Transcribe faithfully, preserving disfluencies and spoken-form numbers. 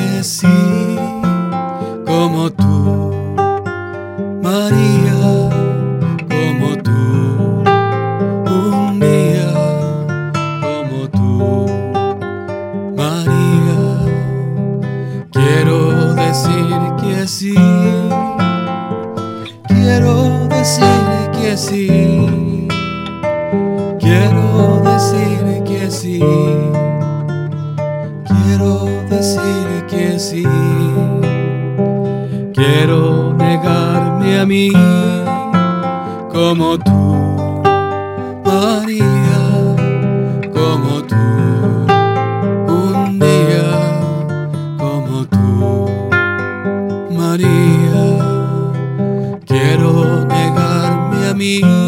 que sí, como tú, María, como tú, un día, como tú, María. Quiero decir que sí, quiero decir que sí, quiero decir que sí, quiero decir que sí. Quiero negarme a mí como tú, María, como tú, un día, como tú, María. Quiero negarme a mí